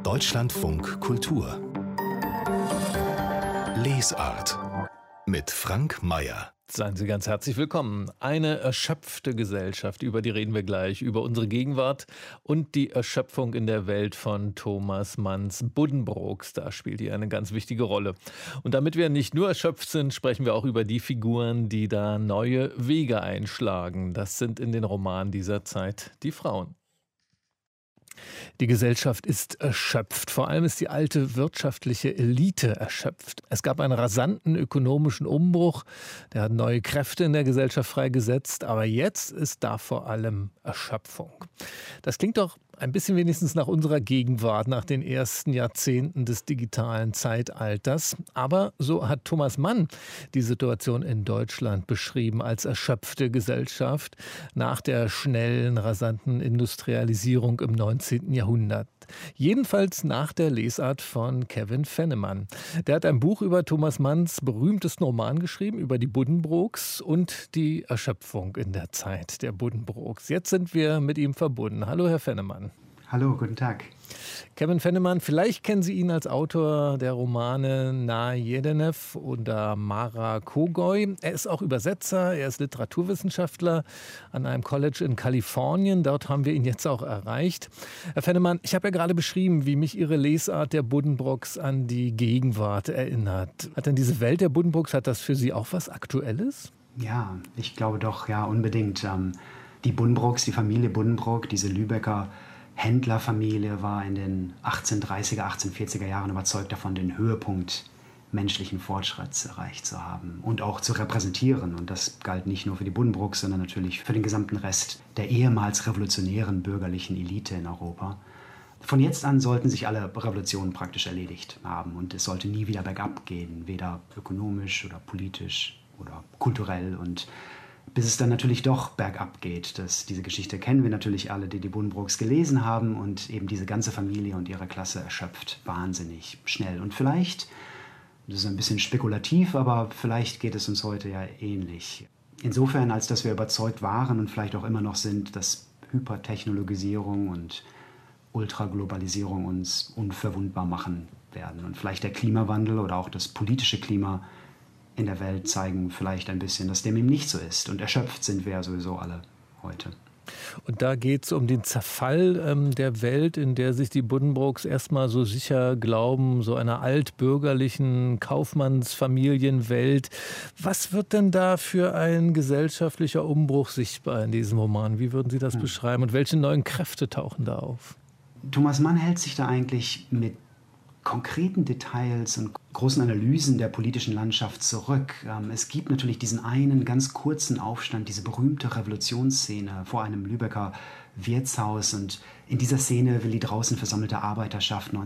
Deutschlandfunk Kultur Lesart mit Frank Mayer. Seien Sie ganz herzlich willkommen. Eine erschöpfte Gesellschaft, über die reden wir gleich, über unsere Gegenwart und die Erschöpfung in der Welt von Thomas Manns Buddenbrooks. Da spielt die eine ganz wichtige Rolle. Und damit wir nicht nur erschöpft sind, sprechen wir auch über die Figuren, die da neue Wege einschlagen. Das sind in den Romanen dieser Zeit die Frauen. Die Gesellschaft ist erschöpft. Vor allem ist die alte wirtschaftliche Elite erschöpft. Es gab einen rasanten ökonomischen Umbruch. Der hat neue Kräfte in der Gesellschaft freigesetzt. Aber jetzt ist da vor allem Erschöpfung. Das klingt doch ein bisschen wenigstens nach unserer Gegenwart, nach den ersten Jahrzehnten des digitalen Zeitalters. Aber so hat Thomas Mann die Situation in Deutschland beschrieben als erschöpfte Gesellschaft nach der schnellen, rasanten Industrialisierung im 19. Jahrhundert. Jedenfalls nach der Lesart von Kevin Fenneman. Der hat ein Buch über Thomas Manns berühmtesten Roman geschrieben, über die Buddenbrooks und die Erschöpfung in der Zeit der Buddenbrooks. Jetzt sind wir mit ihm verbunden. Hallo, Herr Fenneman. Hallo, guten Tag. Kevin Fenneman, vielleicht kennen Sie ihn als Autor der Romane Na Jedenev oder Mara Kogoj. Er ist auch Übersetzer, er ist Literaturwissenschaftler an einem College in Kalifornien. Dort haben wir ihn jetzt auch erreicht. Herr Fenneman, ich habe ja gerade beschrieben, wie mich Ihre Lesart der Buddenbrooks an die Gegenwart erinnert. Hat denn diese Welt der Buddenbrooks, hat das für Sie auch was Aktuelles? Ja, ich glaube doch, ja, unbedingt. Die Buddenbrooks, die Familie Buddenbrook, diese Lübecker Händlerfamilie war in den 1830er, 1840er Jahren überzeugt davon, den Höhepunkt menschlichen Fortschritts erreicht zu haben und auch zu repräsentieren. Und das galt nicht nur für die Buddenbrooks, sondern natürlich für den gesamten Rest der ehemals revolutionären bürgerlichen Elite in Europa. Von jetzt an sollten sich alle Revolutionen praktisch erledigt haben und es sollte nie wieder bergab gehen, weder ökonomisch oder politisch oder kulturell, und bis es dann natürlich doch bergab geht. Diese Geschichte kennen wir natürlich alle, die die Buddenbrooks gelesen haben, und eben diese ganze Familie und ihre Klasse erschöpft wahnsinnig schnell. Und vielleicht, das ist ein bisschen spekulativ, aber vielleicht geht es uns heute ja ähnlich. Insofern, als dass wir überzeugt waren und vielleicht auch immer noch sind, dass Hypertechnologisierung und Ultraglobalisierung uns unverwundbar machen werden. Und vielleicht der Klimawandel oder auch das politische Klima in der Welt zeigen vielleicht ein bisschen, dass dem eben nicht so ist. Und erschöpft sind wir ja sowieso alle heute. Und da geht es um den Zerfall der Welt, in der sich die Buddenbrooks erstmal so sicher glauben, so einer altbürgerlichen Kaufmannsfamilienwelt. Was wird denn da für ein gesellschaftlicher Umbruch sichtbar in diesem Roman? Wie würden Sie das beschreiben? Und welche neuen Kräfte tauchen da auf? Thomas Mann hält sich da eigentlich mit konkreten Details und großen Analysen der politischen Landschaft zurück. Es gibt natürlich diesen einen ganz kurzen Aufstand, diese berühmte Revolutionsszene vor einem Lübecker Wirtshaus, und in dieser Szene will die draußen versammelte Arbeiterschaft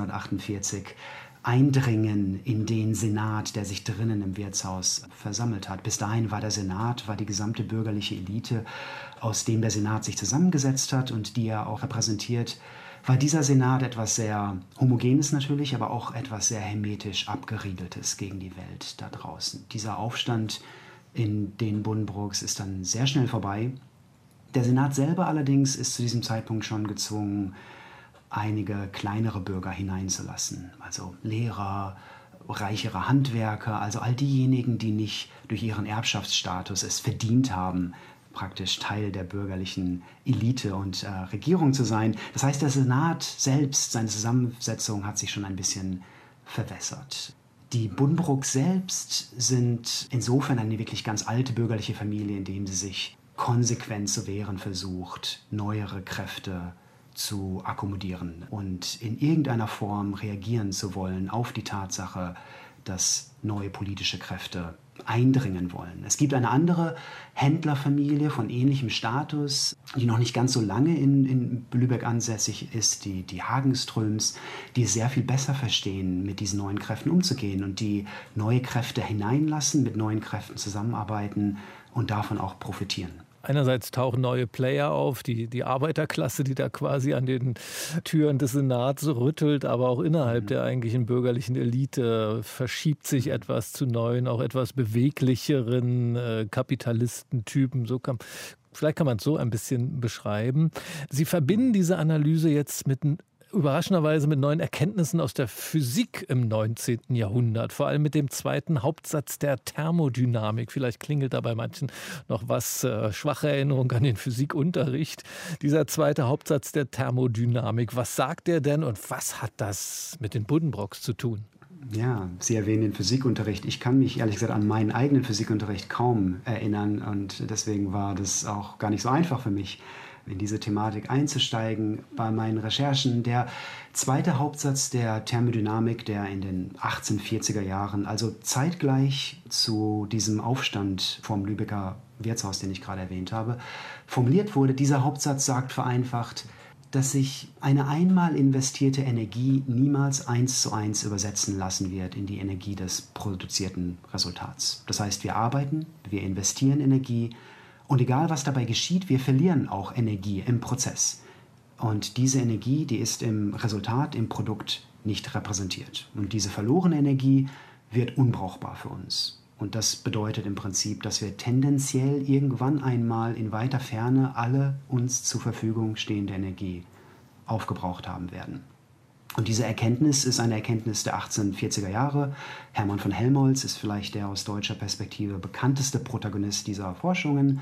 1848 eindringen in den Senat, der sich drinnen im Wirtshaus versammelt hat. Bis dahin war der Senat, war die gesamte bürgerliche Elite, aus dem der Senat sich zusammengesetzt hat und die er auch repräsentiert, war dieser Senat etwas sehr Homogenes natürlich, aber auch etwas sehr hermetisch Abgeriegeltes gegen die Welt da draußen. Dieser Aufstand in den Buddenbrooks ist dann sehr schnell vorbei. Der Senat selber allerdings ist zu diesem Zeitpunkt schon gezwungen, einige kleinere Bürger hineinzulassen. Also Lehrer, reichere Handwerker, also all diejenigen, die nicht durch ihren Erbschaftsstatus es verdient haben, praktisch Teil der bürgerlichen Elite und Regierung zu sein. Das heißt, der Senat selbst, seine Zusammensetzung hat sich schon ein bisschen verwässert. Die Buddenbrooks selbst sind insofern eine wirklich ganz alte bürgerliche Familie, indem sie sich konsequent zu wehren versucht, neuere Kräfte zu akkommodieren und in irgendeiner Form reagieren zu wollen auf die Tatsache, dass neue politische Kräfte eindringen wollen. Es gibt eine andere Händlerfamilie von ähnlichem Status, die noch nicht ganz so lange in Lübeck ansässig ist, die Hagenströms, die es sehr viel besser verstehen, mit diesen neuen Kräften umzugehen und die neue Kräfte hineinlassen, mit neuen Kräften zusammenarbeiten und davon auch profitieren. Einerseits tauchen neue Player auf, die Arbeiterklasse, die da quasi an den Türen des Senats rüttelt, aber auch innerhalb der eigentlichen bürgerlichen Elite verschiebt sich etwas zu neuen, auch etwas beweglicheren Kapitalistentypen. Vielleicht kann man es so ein bisschen beschreiben. Sie verbinden diese Analyse jetzt mit überraschenderweise mit neuen Erkenntnissen aus der Physik im 19. Jahrhundert, vor allem mit dem zweiten Hauptsatz der Thermodynamik. Vielleicht klingelt da bei manchen noch was, schwache Erinnerung an den Physikunterricht. Dieser zweite Hauptsatz der Thermodynamik, was sagt der denn und was hat das mit den Buddenbrooks zu tun? Ja, Sie erwähnen den Physikunterricht. Ich kann mich ehrlich gesagt an meinen eigenen Physikunterricht kaum erinnern und deswegen war das auch gar nicht so einfach für mich, in diese Thematik einzusteigen bei meinen Recherchen. Der zweite Hauptsatz der Thermodynamik, der in den 1840er Jahren, also zeitgleich zu diesem Aufstand vom Lübecker Wirtshaus, den ich gerade erwähnt habe, formuliert wurde. Dieser Hauptsatz sagt vereinfacht, dass sich eine einmal investierte Energie niemals 1:1 übersetzen lassen wird in die Energie des produzierten Resultats. Das heißt, wir arbeiten, wir investieren Energie und egal was dabei geschieht, wir verlieren auch Energie im Prozess. Und diese Energie, die ist im Resultat, im Produkt nicht repräsentiert. Und diese verlorene Energie wird unbrauchbar für uns. Und das bedeutet im Prinzip, dass wir tendenziell irgendwann einmal in weiter Ferne alle uns zur Verfügung stehende Energie aufgebraucht haben werden. Und diese Erkenntnis ist eine Erkenntnis der 1840er Jahre. Hermann von Helmholtz ist vielleicht der aus deutscher Perspektive bekannteste Protagonist dieser Forschungen.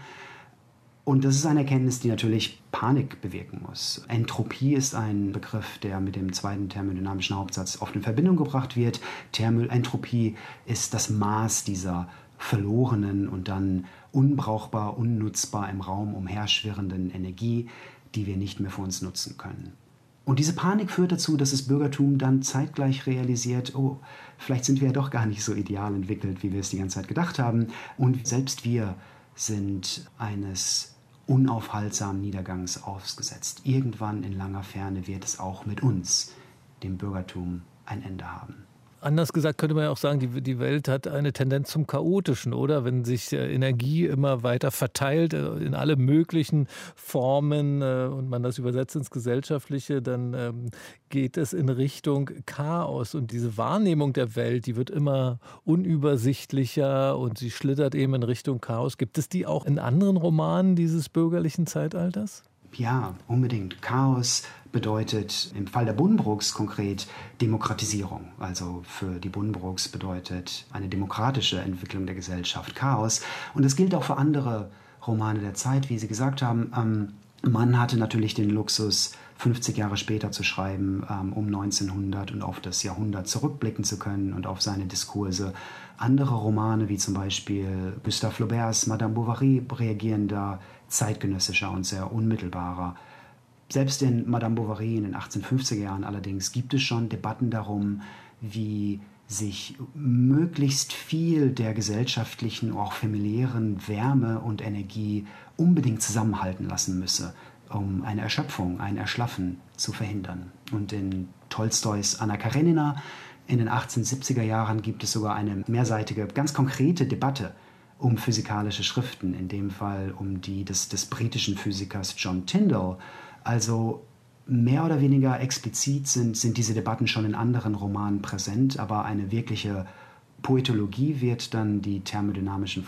Und das ist eine Erkenntnis, die natürlich Panik bewirken muss. Entropie ist ein Begriff, der mit dem zweiten thermodynamischen Hauptsatz oft in Verbindung gebracht wird. Entropie ist das Maß dieser verlorenen und dann unbrauchbar, unnutzbar im Raum umherschwirrenden Energie, die wir nicht mehr für uns nutzen können. Und diese Panik führt dazu, dass das Bürgertum dann zeitgleich realisiert, oh, vielleicht sind wir ja doch gar nicht so ideal entwickelt, wie wir es die ganze Zeit gedacht haben. Und selbst wir sind eines unaufhaltsamen Niedergangs ausgesetzt. Irgendwann in langer Ferne wird es auch mit uns, dem Bürgertum, ein Ende haben. Anders gesagt könnte man ja auch sagen, die Welt hat eine Tendenz zum Chaotischen, oder? Wenn sich Energie immer weiter verteilt in alle möglichen Formen und man das übersetzt ins Gesellschaftliche, dann geht es in Richtung Chaos. Und diese Wahrnehmung der Welt, die wird immer unübersichtlicher und sie schlittert eben in Richtung Chaos. Gibt es die auch in anderen Romanen dieses bürgerlichen Zeitalters? Ja, unbedingt. Chaos bedeutet im Fall der Buddenbrooks konkret Demokratisierung. Also für die Buddenbrooks bedeutet eine demokratische Entwicklung der Gesellschaft Chaos. Und das gilt auch für andere Romane der Zeit, wie Sie gesagt haben. Man hatte natürlich den Luxus, 50 Jahre später zu schreiben, um 1900 und auf das Jahrhundert zurückblicken zu können und auf seine Diskurse. Andere Romane, wie zum Beispiel Gustave Flauberts Madame Bovary, reagieren da zeitgenössischer und sehr unmittelbarer. Selbst in Madame Bovary in den 1850er Jahren allerdings gibt es schon Debatten darum, wie sich möglichst viel der gesellschaftlichen, auch familiären Wärme und Energie unbedingt zusammenhalten lassen müsse, um eine Erschöpfung, ein Erschlaffen zu verhindern. Und in Tolstois Anna Karenina in den 1870er Jahren gibt es sogar eine mehrseitige, ganz konkrete Debatte um physikalische Schriften, in dem Fall um die des britischen Physikers John Tyndall. Also mehr oder weniger explizit sind diese Debatten schon in anderen Romanen präsent, aber eine wirkliche Poetologie wird dann diese thermodynamischen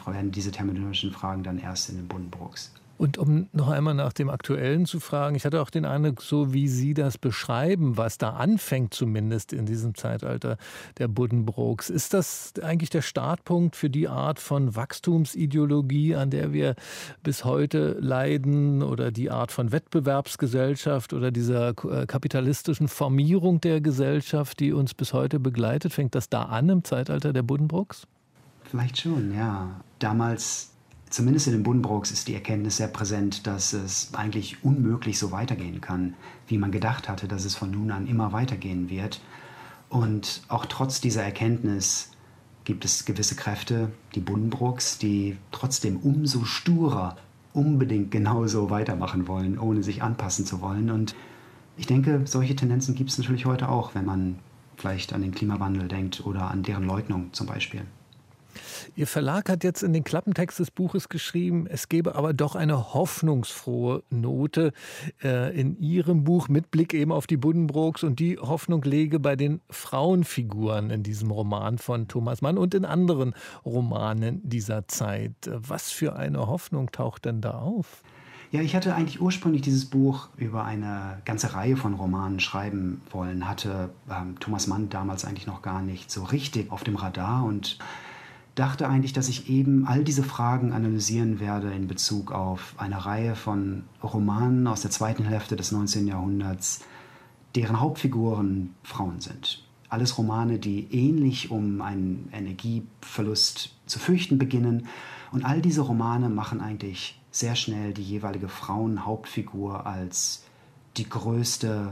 Fragen dann erst in den Buddenbrooks. Und um noch einmal nach dem Aktuellen zu fragen, ich hatte auch den Eindruck, so wie Sie das beschreiben, was da anfängt zumindest in diesem Zeitalter der Buddenbrooks, ist das eigentlich der Startpunkt für die Art von Wachstumsideologie, an der wir bis heute leiden, oder die Art von Wettbewerbsgesellschaft oder dieser kapitalistischen Formierung der Gesellschaft, die uns bis heute begleitet? Fängt das da an im Zeitalter der Buddenbrooks? Vielleicht schon, ja. Damals, zumindest in den Buddenbrooks, ist die Erkenntnis sehr präsent, dass es eigentlich unmöglich so weitergehen kann, wie man gedacht hatte, dass es von nun an immer weitergehen wird. Und auch trotz dieser Erkenntnis gibt es gewisse Kräfte, die Buddenbrooks, die trotzdem umso sturer unbedingt genauso weitermachen wollen, ohne sich anpassen zu wollen. Und ich denke, solche Tendenzen gibt es natürlich heute auch, wenn man vielleicht an den Klimawandel denkt oder an deren Leugnung zum Beispiel. Ihr Verlag hat jetzt in den Klappentext des Buches geschrieben, es gebe aber doch eine hoffnungsfrohe Note in Ihrem Buch mit Blick eben auf die Buddenbrooks, und die Hoffnung läge bei den Frauenfiguren in diesem Roman von Thomas Mann und in anderen Romanen dieser Zeit. Was für eine Hoffnung taucht denn da auf? Ja, ich hatte eigentlich ursprünglich dieses Buch über eine ganze Reihe von Romanen schreiben wollen, hatte Thomas Mann damals eigentlich noch gar nicht so richtig auf dem Radar und dachte eigentlich, dass ich eben all diese Fragen analysieren werde in Bezug auf eine Reihe von Romanen aus der zweiten Hälfte des 19. Jahrhunderts, deren Hauptfiguren Frauen sind. Alles Romane, die ähnlich um einen Energieverlust zu fürchten beginnen. Und all diese Romane machen eigentlich sehr schnell die jeweilige Frauenhauptfigur als die größte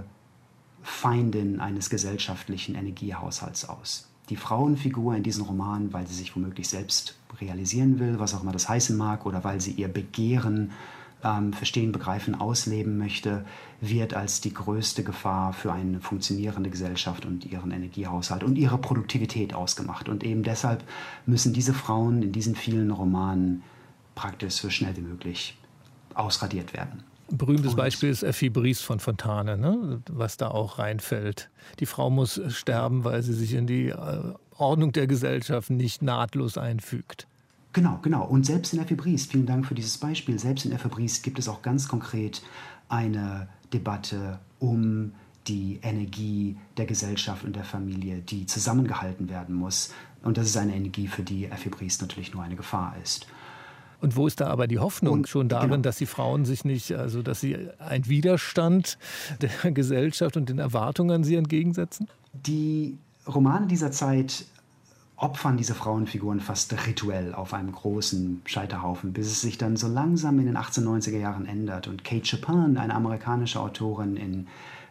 Feindin eines gesellschaftlichen Energiehaushalts aus. Die Frauenfigur in diesen Romanen, weil sie sich womöglich selbst realisieren will, was auch immer das heißen mag, oder weil sie ihr Begehren verstehen, begreifen, ausleben möchte, wird als die größte Gefahr für eine funktionierende Gesellschaft und ihren Energiehaushalt und ihre Produktivität ausgemacht. Und eben deshalb müssen diese Frauen in diesen vielen Romanen praktisch so schnell wie möglich ausradiert werden. Ein berühmtes Beispiel ist Effie Briest von Fontane, ne? Was da auch reinfällt. Die Frau muss sterben, weil sie sich in die Ordnung der Gesellschaft nicht nahtlos einfügt. Genau. Und selbst in Effie Briest, vielen Dank für dieses Beispiel, selbst in Effie Briest gibt es auch ganz konkret eine Debatte um die Energie der Gesellschaft und der Familie, die zusammengehalten werden muss. Und das ist eine Energie, für die Effie Briest natürlich nur eine Gefahr ist. Und wo ist da aber die Hoffnung schon darin, dass die Frauen sich nicht, also dass sie einen Widerstand der Gesellschaft und den Erwartungen an sie entgegensetzen? Die Romane dieser Zeit opfern diese Frauenfiguren fast rituell auf einem großen Scheiterhaufen, bis es sich dann so langsam in den 1890er Jahren ändert. Und Kate Chopin, eine amerikanische Autorin,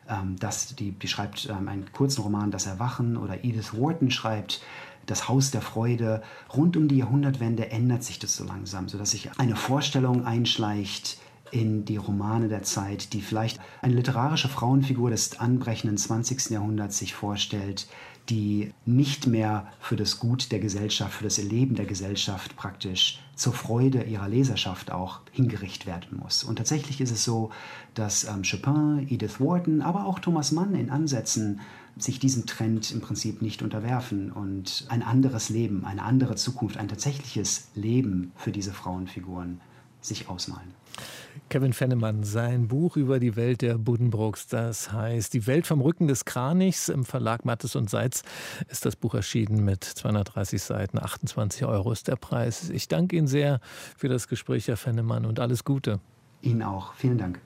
die schreibt einen kurzen Roman, Das Erwachen, oder Edith Wharton schreibt Das Haus der Freude. Rund um die Jahrhundertwende ändert sich das so langsam, sodass sich eine Vorstellung einschleicht in die Romane der Zeit, die vielleicht eine literarische Frauenfigur des anbrechenden 20. Jahrhunderts sich vorstellt, die nicht mehr für das Gut der Gesellschaft, für das Erleben der Gesellschaft praktisch zur Freude ihrer Leserschaft auch hingerichtet werden muss. Und tatsächlich ist es so, dass Chopin, Edith Wharton, aber auch Thomas Mann in Ansätzen sich diesem Trend im Prinzip nicht unterwerfen und ein anderes Leben, eine andere Zukunft, ein tatsächliches Leben für diese Frauenfiguren sich ausmalen. Kevin Fennemann, sein Buch über die Welt der Buddenbrooks, das heißt Die Welt vom Rücken des Kranichs. Im Verlag Mattes und Seitz ist das Buch erschienen mit 230 Seiten. 28 € ist der Preis. Ich danke Ihnen sehr für das Gespräch, Herr Fennemann, und alles Gute. Ihnen auch. Vielen Dank.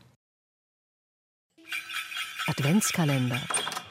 Adventskalender.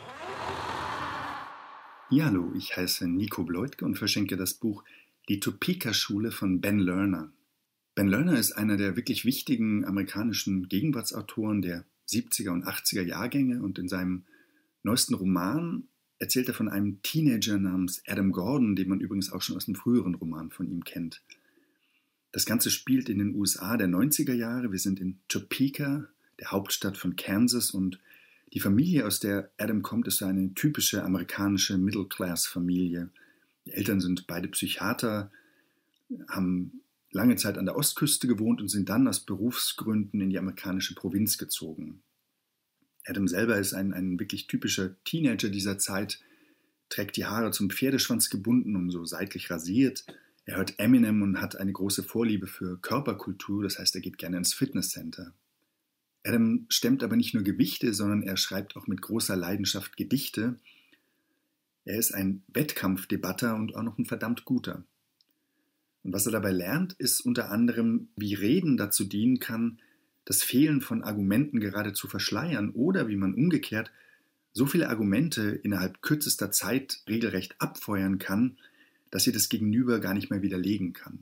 Ja, hallo, ich heiße Nico Bleutke und verschenke das Buch Die Topeka-Schule von Ben Lerner. Ben Lerner ist einer der wirklich wichtigen amerikanischen Gegenwartsautoren der 70er und 80er Jahrgänge, und in seinem neuesten Roman erzählt er von einem Teenager namens Adam Gordon, den man übrigens auch schon aus einem früheren Roman von ihm kennt. Das Ganze spielt in den USA der 90er Jahre. Wir sind in Topeka, der Hauptstadt von Kansas, und die Familie, aus der Adam kommt, ist so eine typische amerikanische Middle-Class-Familie. Die Eltern sind beide Psychiater, haben lange Zeit an der Ostküste gewohnt und sind dann aus Berufsgründen in die amerikanische Provinz gezogen. Adam selber ist ein wirklich typischer Teenager dieser Zeit, trägt die Haare zum Pferdeschwanz gebunden und so seitlich rasiert. Er hört Eminem und hat eine große Vorliebe für Körperkultur, das heißt, er geht gerne ins Fitnesscenter. Adam stemmt aber nicht nur Gewichte, sondern er schreibt auch mit großer Leidenschaft Gedichte. Er ist ein Wettkampfdebatter und auch noch ein verdammt guter. Und was er dabei lernt, ist unter anderem, wie Reden dazu dienen kann, das Fehlen von Argumenten gerade zu verschleiern, oder wie man umgekehrt so viele Argumente innerhalb kürzester Zeit regelrecht abfeuern kann, dass sie das Gegenüber gar nicht mehr widerlegen kann.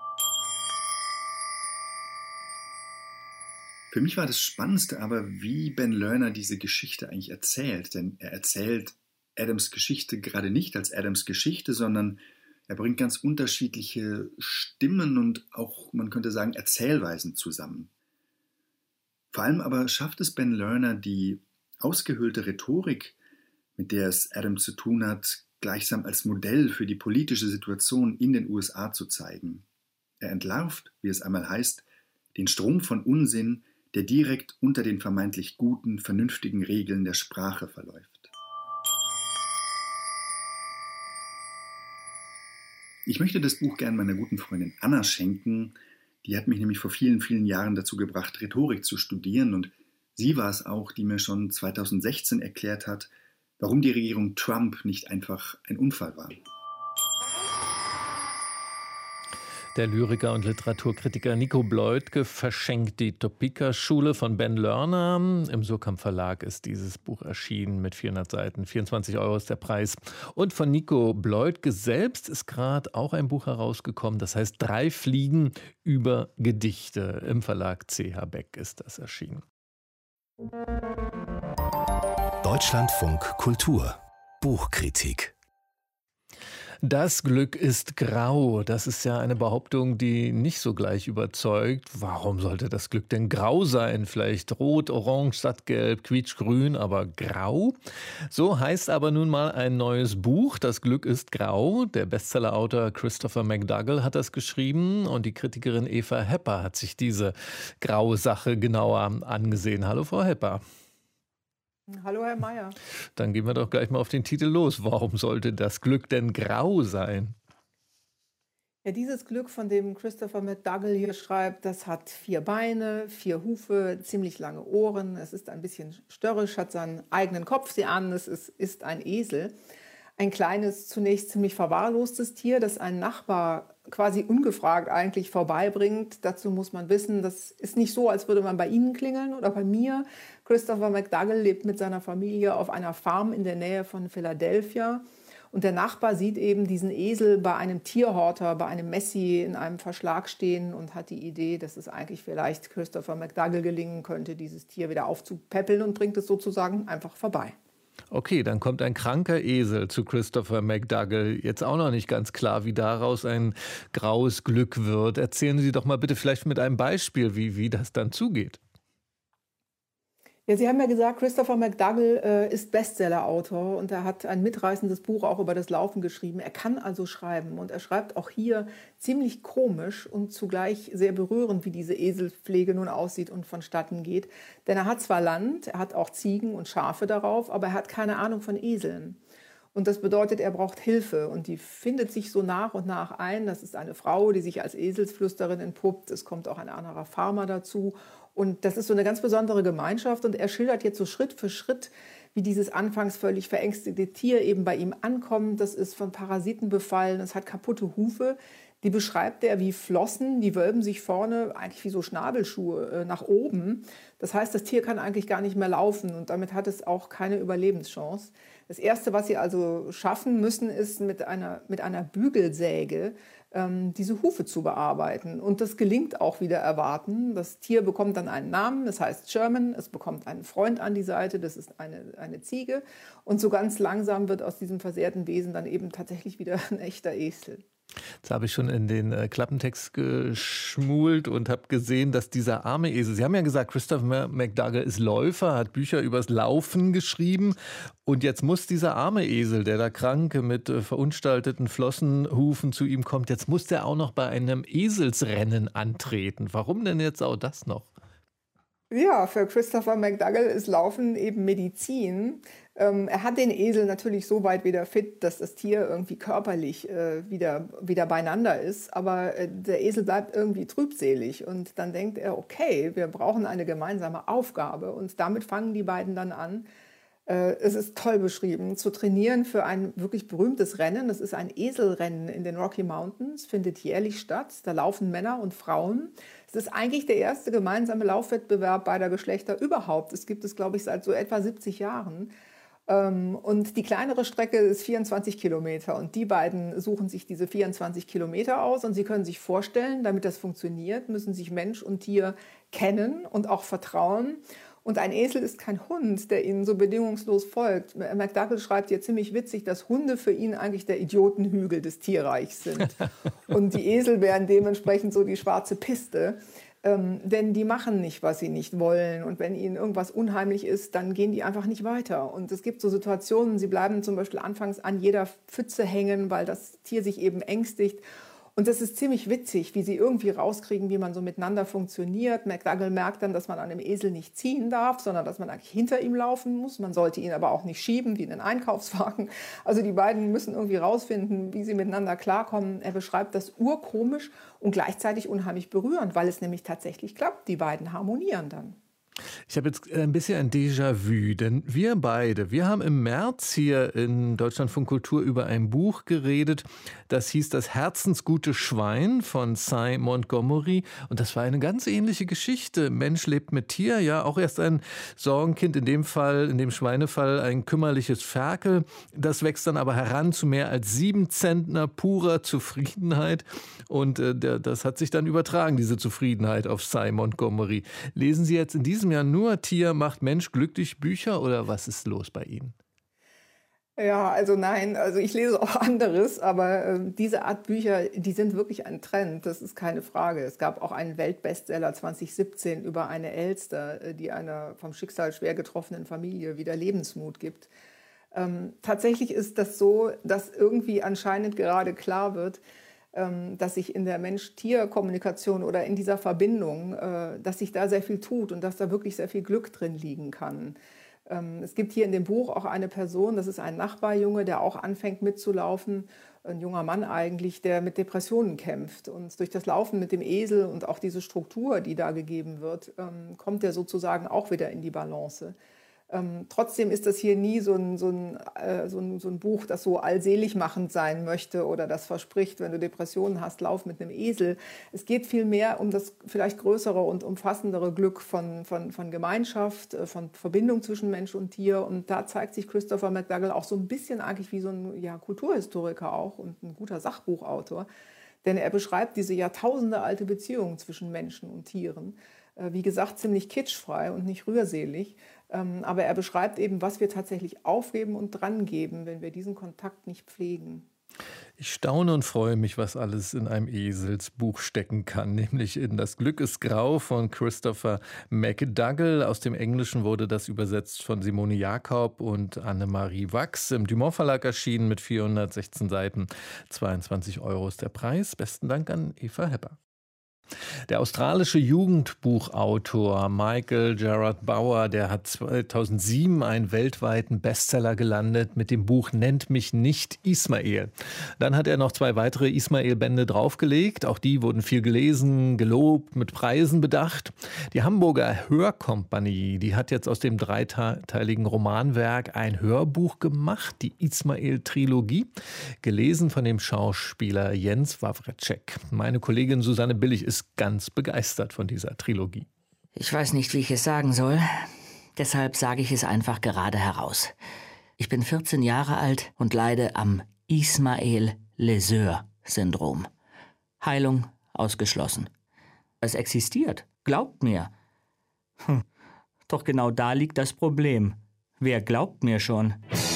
Für mich war das Spannendste aber, wie Ben Lerner diese Geschichte eigentlich erzählt. Denn er erzählt Adams Geschichte gerade nicht als Adams Geschichte, sondern er bringt ganz unterschiedliche Stimmen und auch, man könnte sagen, Erzählweisen zusammen. Vor allem aber schafft es Ben Lerner, die ausgehöhlte Rhetorik, mit der es Adam zu tun hat, gleichsam als Modell für die politische Situation in den USA zu zeigen. Er entlarvt, wie es einmal heißt, den Strom von Unsinn, der direkt unter den vermeintlich guten, vernünftigen Regeln der Sprache verläuft. Ich möchte das Buch gern meiner guten Freundin Anna schenken, Die hat mich nämlich vor vielen, vielen Jahren dazu gebracht, Rhetorik zu studieren. Und sie war es auch, die mir schon 2016 erklärt hat, warum die Regierung Trump nicht einfach ein Unfall war. Der Lyriker und Literaturkritiker Nico Bleutke verschenkt die Topeka-Schule von Ben Lerner. Im Surkamp Verlag ist dieses Buch erschienen mit 400 Seiten. 24 € ist der Preis. Und von Nico Bleutke selbst ist gerade auch ein Buch herausgekommen. Das heißt 3 Fliegen über Gedichte. Im Verlag CH Beck ist das erschienen. Deutschlandfunk Kultur Buchkritik. Das Glück ist grau. Das ist ja eine Behauptung, die nicht so gleich überzeugt. Warum sollte das Glück denn grau sein? Vielleicht rot, orange, sattgelb, quietschgrün, aber grau? So heißt aber nun mal ein neues Buch. Das Glück ist grau. Der Bestsellerautor Christopher McDougall hat das geschrieben und die Kritikerin Eva Hepper hat sich diese graue Sache genauer angesehen. Hallo, Frau Hepper. Hallo, Herr Mayer. Dann gehen wir doch gleich mal auf den Titel los. Warum sollte das Glück denn grau sein? Ja, dieses Glück, von dem Christopher McDougall hier schreibt, das hat 4 Beine, 4 Hufe, ziemlich lange Ohren. Es ist ein bisschen störrisch, hat seinen eigenen Kopf. Sie ahnen, es ist ein Esel. Ein kleines, zunächst ziemlich verwahrlostes Tier, das ein Nachbar quasi ungefragt eigentlich vorbeibringt. Dazu muss man wissen, das ist nicht so, als würde man bei Ihnen klingeln oder bei mir. Christopher McDougall lebt mit seiner Familie auf einer Farm in der Nähe von Philadelphia. Und der Nachbar sieht eben diesen Esel bei einem Tierhorter, bei einem Messi in einem Verschlag stehen und hat die Idee, dass es eigentlich vielleicht Christopher McDougall gelingen könnte, dieses Tier wieder aufzupäppeln und bringt es sozusagen einfach vorbei. Okay, dann kommt ein kranker Esel zu Christopher McDougall. Jetzt auch noch nicht ganz klar, wie daraus ein graues Glück wird. Erzählen Sie doch mal bitte vielleicht mit einem Beispiel, wie das dann zugeht. Ja, Sie haben ja gesagt, Christopher McDougall ist Bestsellerautor und er hat ein mitreißendes Buch auch über das Laufen geschrieben. Er kann also schreiben und er schreibt auch hier ziemlich komisch und zugleich sehr berührend, wie diese Eselpflege nun aussieht und vonstatten geht. Denn er hat zwar Land, er hat auch Ziegen und Schafe darauf, aber er hat keine Ahnung von Eseln. Und das bedeutet, er braucht Hilfe und die findet sich so nach und nach ein. Das ist eine Frau, die sich als Eselsflüsterin entpuppt. Es kommt auch ein anderer Farmer dazu. Und das ist so eine ganz besondere Gemeinschaft. Und er schildert jetzt so Schritt für Schritt, wie dieses anfangs völlig verängstigte Tier eben bei ihm ankommt. Das ist von Parasiten befallen, es hat kaputte Hufe. Die beschreibt er wie Flossen, die wölben sich vorne eigentlich wie so Schnabelschuhe nach oben. Das heißt, das Tier kann eigentlich gar nicht mehr laufen und damit hat es auch keine Überlebenschance. Das Erste, was sie also schaffen müssen, ist mit einer Bügelsäge diese Hufe zu bearbeiten. Und das gelingt auch wieder erwarten. Das Tier bekommt dann einen Namen, das heißt Sherman. Es bekommt einen Freund an die Seite, das ist eine Ziege. Und so ganz langsam wird aus diesem versehrten Wesen dann eben tatsächlich wieder ein echter Esel. Jetzt habe ich schon in den Klappentext geschmult und habe gesehen, dass dieser arme Esel, Sie haben ja gesagt, Christopher McDougall ist Läufer, hat Bücher übers Laufen geschrieben und jetzt muss dieser arme Esel, der da krank mit verunstalteten Flossenhufen zu ihm kommt, jetzt muss der auch noch bei einem Eselsrennen antreten. Warum denn jetzt auch das noch? Ja, für Christopher McDougall ist Laufen eben Medizin. Er hat den Esel natürlich so weit wieder fit, dass das Tier irgendwie körperlich wieder beieinander ist. Aber der Esel bleibt irgendwie trübselig. Und dann denkt er, okay, wir brauchen eine gemeinsame Aufgabe. Und damit fangen die beiden dann an. Es ist toll beschrieben, zu trainieren für ein wirklich berühmtes Rennen. Das ist ein Eselrennen in den Rocky Mountains, findet jährlich statt. Da laufen Männer und Frauen. Es ist eigentlich der erste gemeinsame Laufwettbewerb beider Geschlechter überhaupt. Es gibt es, glaube ich, seit so etwa 70 Jahren. Und die kleinere Strecke ist 24 Kilometer. Und die beiden suchen sich diese 24 Kilometer aus. Und Sie können sich vorstellen, damit das funktioniert, müssen sich Mensch und Tier kennen und auch vertrauen. Und ein Esel ist kein Hund, der ihnen so bedingungslos folgt. McDougall schreibt hier ziemlich witzig, dass Hunde für ihn eigentlich der Idiotenhügel des Tierreichs sind. Und die Esel wären dementsprechend so die schwarze Piste. Denn die machen nicht, was sie nicht wollen. Und wenn ihnen irgendwas unheimlich ist, dann gehen die einfach nicht weiter. Und es gibt so Situationen, sie bleiben zum Beispiel anfangs an jeder Pfütze hängen, weil das Tier sich eben ängstigt. Und das ist ziemlich witzig, wie sie irgendwie rauskriegen, wie man so miteinander funktioniert. McDougall merkt dann, dass man an einem Esel nicht ziehen darf, sondern dass man eigentlich hinter ihm laufen muss. Man sollte ihn aber auch nicht schieben wie einen Einkaufswagen. Also die beiden müssen irgendwie rausfinden, wie sie miteinander klarkommen. Er beschreibt das urkomisch und gleichzeitig unheimlich berührend, weil es nämlich tatsächlich klappt. Die beiden harmonieren dann. Ich habe jetzt ein bisschen ein Déjà-vu, denn wir haben im März hier in Deutschlandfunk Kultur über ein Buch geredet, das hieß Das herzensgute Schwein von Cy Montgomery, und das war eine ganz ähnliche Geschichte. Mensch lebt mit Tier, ja, auch erst ein Sorgenkind, in dem Schweinefall ein kümmerliches Ferkel, das wächst dann aber heran zu mehr als 7 Zentner purer Zufriedenheit, und das hat sich dann übertragen, diese Zufriedenheit, auf Cy Montgomery. Lesen Sie jetzt in diesem Jahr nur Tier macht Mensch glücklich Bücher, oder was ist los bei Ihnen? Ja, also nein, also ich lese auch anderes, aber diese Art Bücher, die sind wirklich ein Trend, das ist keine Frage. Es gab auch einen Weltbestseller 2017 über eine Elster, die einer vom Schicksal schwer getroffenen Familie wieder Lebensmut gibt. Tatsächlich ist das so, dass irgendwie anscheinend gerade klar wird, dass sich in der Mensch-Tier-Kommunikation oder in dieser Verbindung, dass sich da sehr viel tut und dass da wirklich sehr viel Glück drin liegen kann. Es gibt hier in dem Buch auch eine Person, das ist ein Nachbarjunge, der auch anfängt mitzulaufen, ein junger Mann eigentlich, der mit Depressionen kämpft. Und durch das Laufen mit dem Esel und auch diese Struktur, die da gegeben wird, kommt er sozusagen auch wieder in die Balance. Trotzdem ist das hier nie so ein Buch, das so allselig machend sein möchte oder das verspricht, wenn du Depressionen hast, lauf mit einem Esel. Es geht vielmehr um das vielleicht größere und umfassendere Glück von Gemeinschaft, von Verbindung zwischen Mensch und Tier. Und da zeigt sich Christopher McDougall auch so ein bisschen eigentlich wie so ein Kulturhistoriker auch und ein guter Sachbuchautor. Denn er beschreibt diese jahrtausendealte Beziehung zwischen Menschen und Tieren. Wie gesagt, ziemlich kitschfrei und nicht rührselig. Aber er beschreibt eben, was wir tatsächlich aufgeben und drangeben, wenn wir diesen Kontakt nicht pflegen. Ich staune und freue mich, was alles in einem Eselsbuch stecken kann, nämlich in Das Glück ist grau von Christopher McDougall. Aus dem Englischen wurde das übersetzt von Simone Jakob und Annemarie Wachs. Im Dumont Verlag erschienen mit 416 Seiten. 22 € ist der Preis. Besten Dank an Eva Hepper. Der australische Jugendbuchautor Michael Gerard Bauer, der hat 2007 einen weltweiten Bestseller gelandet mit dem Buch Nennt mich nicht Ismael. Dann hat er noch 2 weitere Ismael-Bände draufgelegt. Auch die wurden viel gelesen, gelobt, mit Preisen bedacht. Die Hamburger Hörkompanie, die hat jetzt aus dem 3-teiligen Romanwerk ein Hörbuch gemacht, die Ismael-Trilogie, gelesen von dem Schauspieler Jens Wawrczeck. Meine Kollegin Susanne Billig ist ganz begeistert von dieser Trilogie. Ich weiß nicht, wie ich es sagen soll. Deshalb sage ich es einfach gerade heraus. Ich bin 14 Jahre alt und leide am Ismael-Leseur-Syndrom. Heilung ausgeschlossen. Es existiert, glaubt mir. Doch genau da liegt das Problem. Wer glaubt mir schon?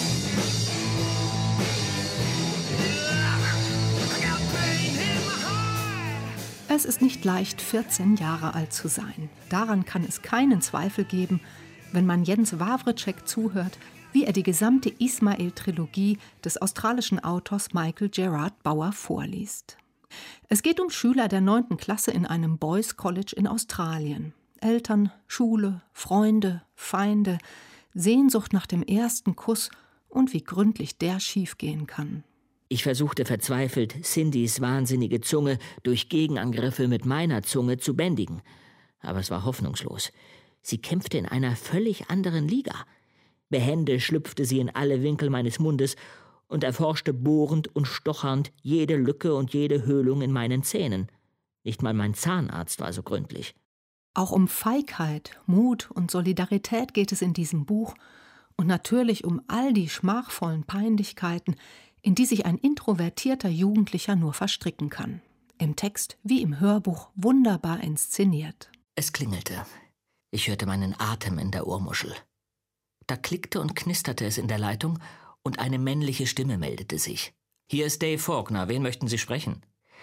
Es ist nicht leicht, 14 Jahre alt zu sein. Daran kann es keinen Zweifel geben, wenn man Jens Wawrczeck zuhört, wie er die gesamte Ismael-Trilogie des australischen Autors Michael Gerard Bauer vorliest. Es geht um Schüler der 9. Klasse in einem Boys College in Australien. Eltern, Schule, Freunde, Feinde, Sehnsucht nach dem ersten Kuss und wie gründlich der schiefgehen kann. Ich versuchte verzweifelt, Cindys wahnsinnige Zunge durch Gegenangriffe mit meiner Zunge zu bändigen. Aber es war hoffnungslos. Sie kämpfte in einer völlig anderen Liga. Behende schlüpfte sie in alle Winkel meines Mundes und erforschte bohrend und stochernd jede Lücke und jede Höhlung in meinen Zähnen. Nicht mal mein Zahnarzt war so gründlich. Auch um Feigheit, Mut und Solidarität geht es in diesem Buch und natürlich um all die schmachvollen Peinlichkeiten, in die sich ein introvertierter Jugendlicher nur verstricken kann. Im Text wie im Hörbuch wunderbar inszeniert. Es klingelte. Ich hörte meinen Atem in der Ohrmuschel. Da klickte und knisterte es in der Leitung und eine männliche Stimme meldete sich. »Hier ist Dave Faulkner. Wen möchten Sie sprechen?«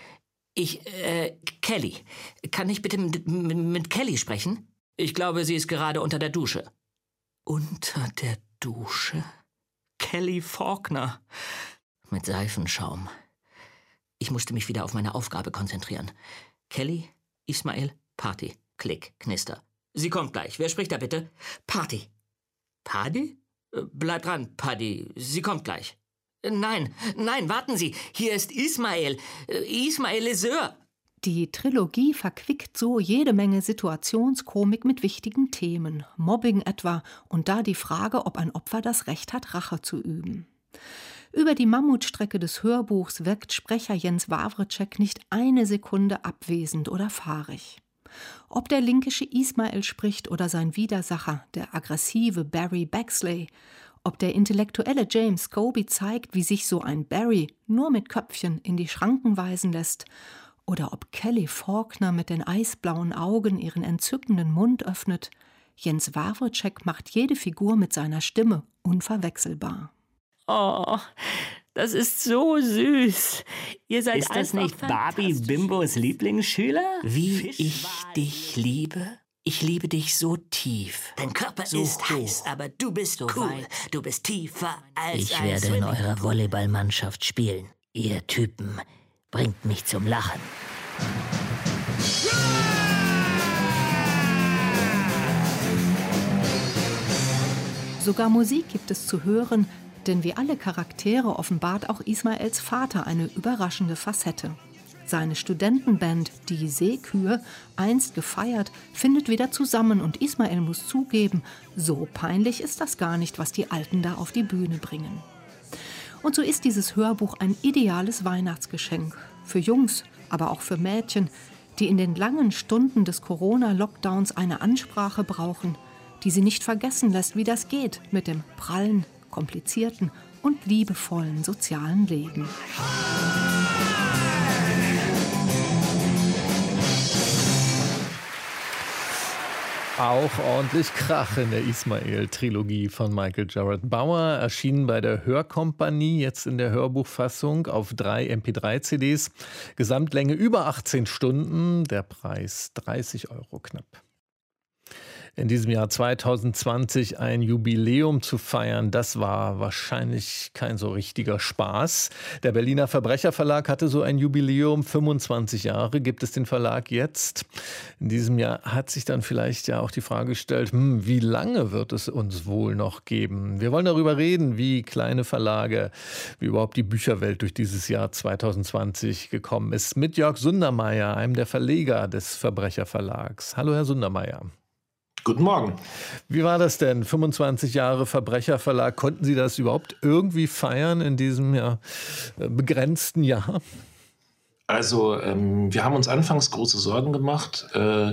Kelly. Kann ich bitte mit Kelly sprechen? Ich glaube, sie ist gerade unter der Dusche.« Unter der Dusche? Kelly Faulkner. Mit Seifenschaum. Ich musste mich wieder auf meine Aufgabe konzentrieren. Kelly, Ismail, Party. Klick, Knister. Sie kommt gleich. Wer spricht da bitte? Party. Paddy? Bleib dran, Paddy. Sie kommt gleich. Nein, warten Sie. Hier ist Ismail. Ismail Leseur. Die Trilogie verquickt so jede Menge Situationskomik mit wichtigen Themen, Mobbing etwa, und da die Frage, ob ein Opfer das Recht hat, Rache zu üben. Über die Mammutstrecke des Hörbuchs wirkt Sprecher Jens Wawrczeck nicht eine Sekunde abwesend oder fahrig. Ob der linkische Ismail spricht oder sein Widersacher, der aggressive Barry Baxley, ob der intellektuelle James Scobie zeigt, wie sich so ein Barry nur mit Köpfchen in die Schranken weisen lässt, oder ob Kelly Faulkner mit den eisblauen Augen ihren entzückenden Mund öffnet, Jens Wawrczeck macht jede Figur mit seiner Stimme unverwechselbar. Oh, das ist so süß. Ihr seid Ist das nicht Barbie Bimbos Lieblingsschüler? Wie ich dich liebe? Ich liebe dich so tief. Dein Körper so ist hoch, heiß, aber du bist so cool. weit. Du bist tiefer als Ich ein werde in Swimmingpool. eurer Volleyballmannschaft spielen. Ihr Typen bringt mich zum Lachen. Sogar Musik gibt es zu hören, denn wie alle Charaktere offenbart auch Ismails Vater eine überraschende Facette. Seine Studentenband, die Seekühe, einst gefeiert, findet wieder zusammen und Ismail muss zugeben, so peinlich ist das gar nicht, was die Alten da auf die Bühne bringen. Und so ist dieses Hörbuch ein ideales Weihnachtsgeschenk. Für Jungs, aber auch für Mädchen, die in den langen Stunden des Corona-Lockdowns eine Ansprache brauchen, die sie nicht vergessen lässt, wie das geht mit dem prallen, komplizierten und liebevollen sozialen Leben. Auch ordentlich Krach in der Ismail-Trilogie von Michael Gerard Bauer, erschienen bei der Hörkompanie, jetzt in der Hörbuchfassung auf 3 MP3-CDs. Gesamtlänge über 18 Stunden, der Preis 30 € knapp. In diesem Jahr 2020 ein Jubiläum zu feiern, das war wahrscheinlich kein so richtiger Spaß. Der Berliner Verbrecherverlag hatte so ein Jubiläum, 25 Jahre gibt es den Verlag jetzt. In diesem Jahr hat sich dann vielleicht ja auch die Frage gestellt, wie lange wird es uns wohl noch geben? Wir wollen darüber reden, wie kleine Verlage, wie überhaupt die Bücherwelt durch dieses Jahr 2020 gekommen ist. Mit Jörg Sundermeier, einem der Verleger des Verbrecherverlags. Hallo, Herr Sundermeier. Guten Morgen. Wie war das denn? 25 Jahre Verbrecherverlag. Konnten Sie das überhaupt irgendwie feiern in diesem begrenzten Jahr? Also wir haben uns anfangs große Sorgen gemacht.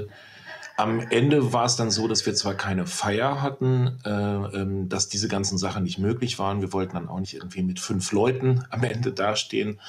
Am Ende war es dann so, dass wir zwar keine Feier hatten, dass diese ganzen Sachen nicht möglich waren. Wir wollten dann auch nicht irgendwie mit 5 Leuten am Ende dastehen.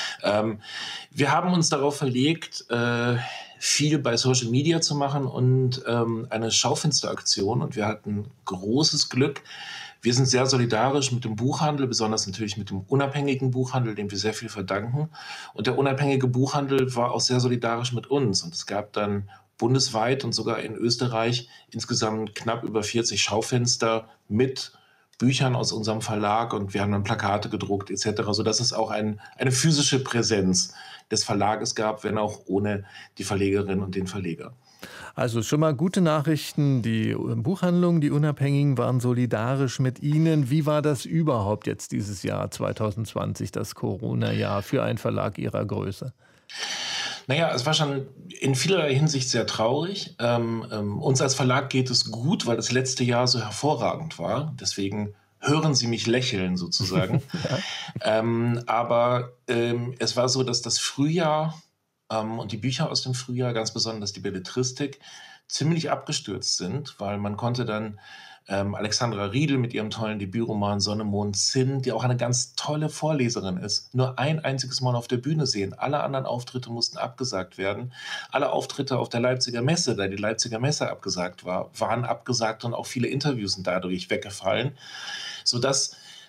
Wir haben uns darauf verlegt, viel bei Social Media zu machen und eine Schaufensteraktion. Und wir hatten großes Glück. Wir sind sehr solidarisch mit dem Buchhandel, besonders natürlich mit dem unabhängigen Buchhandel, dem wir sehr viel verdanken. Und der unabhängige Buchhandel war auch sehr solidarisch mit uns. Und es gab dann bundesweit und sogar in Österreich insgesamt knapp über 40 Schaufenster mit Büchern aus unserem Verlag. Und wir haben dann Plakate gedruckt etc., sodass es auch eine physische Präsenz des Verlages gab, wenn auch ohne die Verlegerin und den Verleger. Also schon mal gute Nachrichten. Die Buchhandlungen, die Unabhängigen waren solidarisch mit Ihnen. Wie war das überhaupt jetzt dieses Jahr 2020, das Corona-Jahr für einen Verlag Ihrer Größe? Naja, es war schon in vielerlei Hinsicht sehr traurig. Uns als Verlag geht es gut, weil das letzte Jahr so hervorragend war. Deswegen hören Sie mich lächeln sozusagen. Ja. Aber es war so, dass das Frühjahr und die Bücher aus dem Frühjahr, ganz besonders die Belletristik, ziemlich abgestürzt sind, weil man konnte dann Alexandra Riedel mit ihrem tollen Debütroman Sonne, Mond, Zinn, die auch eine ganz tolle Vorleserin ist, nur ein einziges Mal auf der Bühne sehen. Alle anderen Auftritte mussten abgesagt werden. Alle Auftritte auf der Leipziger Messe, da die Leipziger Messe abgesagt war, waren abgesagt und auch viele Interviews sind dadurch weggefallen, sodass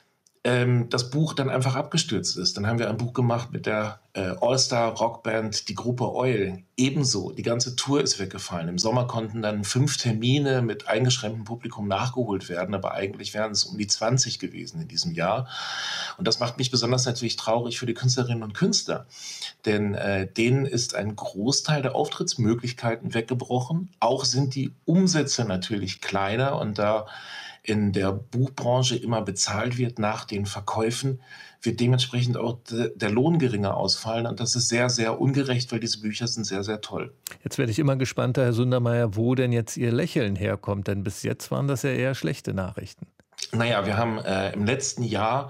das Buch dann einfach abgestürzt ist. Dann haben wir ein Buch gemacht mit der All-Star-Rockband, die Gruppe Oil. Ebenso, die ganze Tour ist weggefallen. Im Sommer konnten dann 5 Termine mit eingeschränktem Publikum nachgeholt werden, aber eigentlich wären es um die 20 gewesen in diesem Jahr. Und das macht mich besonders natürlich traurig für die Künstlerinnen und Künstler, denn denen ist ein Großteil der Auftrittsmöglichkeiten weggebrochen. Auch sind die Umsätze natürlich kleiner, und da in der Buchbranche immer bezahlt wird nach den Verkäufen, wird dementsprechend auch der Lohn geringer ausfallen. Und das ist sehr, sehr ungerecht, weil diese Bücher sind sehr, sehr toll. Jetzt werde ich immer gespannter, Herr Sundermeier, wo denn jetzt Ihr Lächeln herkommt. Denn bis jetzt waren das ja eher schlechte Nachrichten. Naja, wir haben im letzten Jahr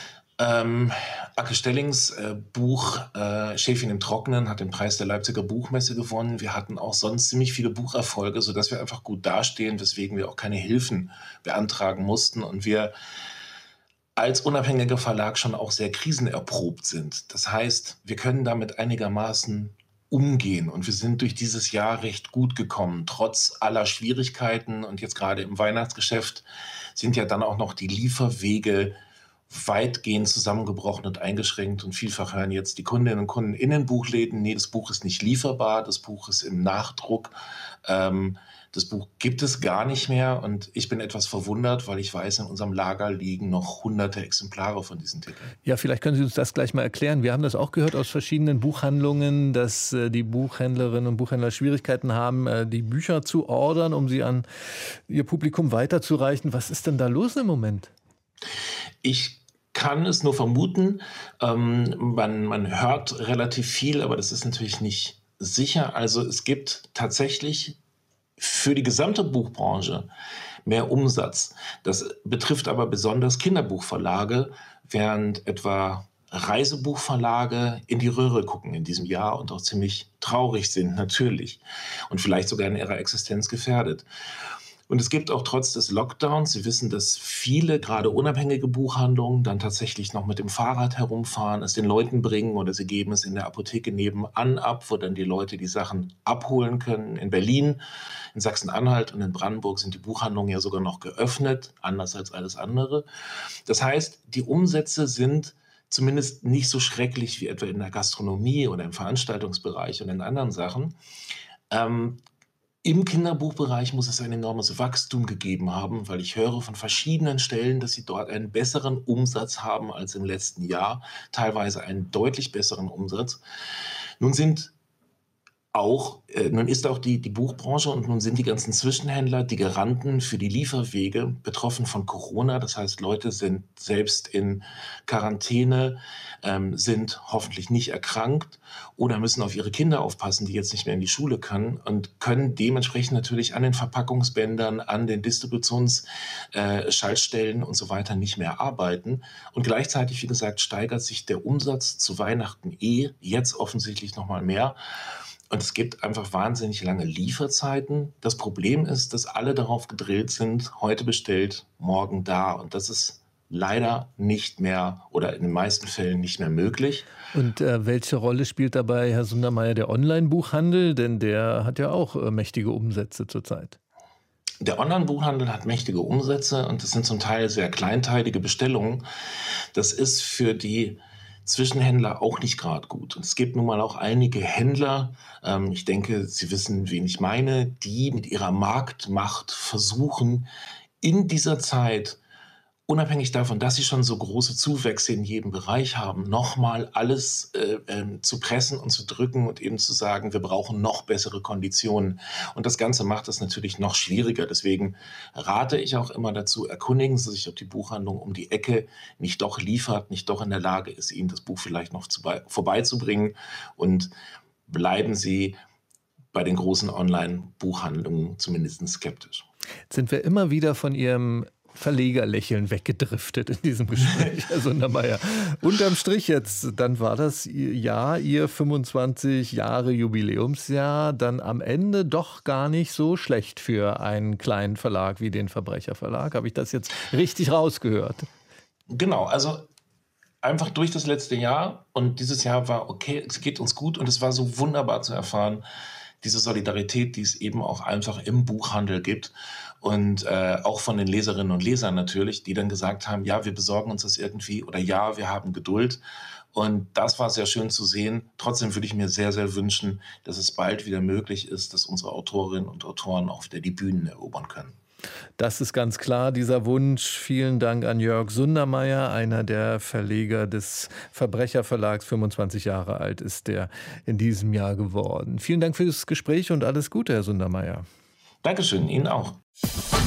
Anke Stellings Buch Schäfchen im Trockenen hat den Preis der Leipziger Buchmesse gewonnen. Wir hatten auch sonst ziemlich viele Bucherfolge, sodass wir einfach gut dastehen, weswegen wir auch keine Hilfen beantragen mussten und wir als unabhängiger Verlag schon auch sehr krisenerprobt sind. Das heißt, wir können damit einigermaßen umgehen und wir sind durch dieses Jahr recht gut gekommen, trotz aller Schwierigkeiten. Und jetzt gerade im Weihnachtsgeschäft sind ja dann auch noch die Lieferwege weitgehend zusammengebrochen und eingeschränkt, und vielfach hören jetzt die Kundinnen und Kunden in den Buchläden, nee, das Buch ist nicht lieferbar, das Buch ist im Nachdruck, das Buch gibt es gar nicht mehr, und ich bin etwas verwundert, weil ich weiß, in unserem Lager liegen noch hunderte Exemplare von diesen Titeln. Ja, vielleicht können Sie uns das gleich mal erklären. Wir haben das auch gehört aus verschiedenen Buchhandlungen, dass die Buchhändlerinnen und Buchhändler Schwierigkeiten haben, die Bücher zu ordern, um sie an ihr Publikum weiterzureichen. Was ist denn da los im Moment? Ich kann es nur vermuten. Man hört relativ viel, aber das ist natürlich nicht sicher. Also es gibt tatsächlich für die gesamte Buchbranche mehr Umsatz. Das betrifft aber besonders Kinderbuchverlage, während etwa Reisebuchverlage in die Röhre gucken in diesem Jahr und auch ziemlich traurig sind, natürlich. Und vielleicht sogar in ihrer Existenz gefährdet. Und es gibt auch trotz des Lockdowns, Sie wissen, dass viele, gerade unabhängige Buchhandlungen, dann tatsächlich noch mit dem Fahrrad herumfahren, es den Leuten bringen oder sie geben es in der Apotheke nebenan ab, wo dann die Leute die Sachen abholen können. In Berlin, in Sachsen-Anhalt und in Brandenburg sind die Buchhandlungen ja sogar noch geöffnet, anders als alles andere. Das heißt, die Umsätze sind zumindest nicht so schrecklich wie etwa in der Gastronomie oder im Veranstaltungsbereich und in anderen Sachen. Im Kinderbuchbereich muss es ein enormes Wachstum gegeben haben, weil ich höre von verschiedenen Stellen, dass sie dort einen besseren Umsatz haben als im letzten Jahr, teilweise einen deutlich besseren Umsatz. Nun ist auch die Buchbranche und nun sind die ganzen Zwischenhändler, die Garanten für die Lieferwege betroffen von Corona. Das heißt, Leute sind selbst in Quarantäne, sind hoffentlich nicht erkrankt oder müssen auf ihre Kinder aufpassen, die jetzt nicht mehr in die Schule können und können dementsprechend natürlich an den Verpackungsbändern, an den Distributionsschaltstellen und so weiter nicht mehr arbeiten. Und gleichzeitig, wie gesagt, steigert sich der Umsatz zu Weihnachten jetzt offensichtlich noch mal mehr. Und es gibt einfach wahnsinnig lange Lieferzeiten. Das Problem ist, dass alle darauf gedrillt sind, heute bestellt, morgen da. Und das ist leider nicht mehr oder in den meisten Fällen nicht mehr möglich. Und welche Rolle spielt dabei, Herr Sundermeier, der Online-Buchhandel? Denn der hat ja auch mächtige Umsätze zurzeit. Der Online-Buchhandel hat mächtige Umsätze und das sind zum Teil sehr kleinteilige Bestellungen. Das ist für die Zwischenhändler auch nicht gerade gut. Und es gibt nun mal auch einige Händler, ich denke, Sie wissen, wen ich meine, die mit ihrer Marktmacht versuchen, in dieser Zeit, unabhängig davon, dass sie schon so große Zuwächse in jedem Bereich haben, nochmal alles zu pressen und zu drücken und eben zu sagen, wir brauchen noch bessere Konditionen. Und das Ganze macht es natürlich noch schwieriger. Deswegen rate ich auch immer dazu, erkundigen Sie sich, ob die Buchhandlung um die Ecke nicht doch liefert, nicht doch in der Lage ist, Ihnen das Buch vielleicht noch vorbeizubringen. Und bleiben Sie bei den großen Online-Buchhandlungen zumindest skeptisch. Jetzt sind wir immer wieder von Ihrem Verlegerlächeln weggedriftet in diesem Gespräch, Herr Sundermeier. Unterm Strich jetzt, dann war das Jahr, Ihr 25 Jahre Jubiläumsjahr, dann am Ende doch gar nicht so schlecht für einen kleinen Verlag wie den Verbrecherverlag. Habe ich das jetzt richtig rausgehört? Genau, also einfach durch das letzte Jahr und dieses Jahr war okay, es geht uns gut und es war so wunderbar zu erfahren, diese Solidarität, die es eben auch einfach im Buchhandel gibt und auch von den Leserinnen und Lesern natürlich, die dann gesagt haben, ja, wir besorgen uns das irgendwie oder ja, wir haben Geduld. Und das war sehr schön zu sehen. Trotzdem würde ich mir sehr, sehr wünschen, dass es bald wieder möglich ist, dass unsere Autorinnen und Autoren auch wieder die Bühnen erobern können. Das ist ganz klar, dieser Wunsch. Vielen Dank an Jörg Sundermeier, einer der Verleger des Verbrecherverlags. 25 Jahre alt ist der in diesem Jahr geworden. Vielen Dank fürs Gespräch und alles Gute, Herr Sundermeier. Dankeschön, Ihnen auch.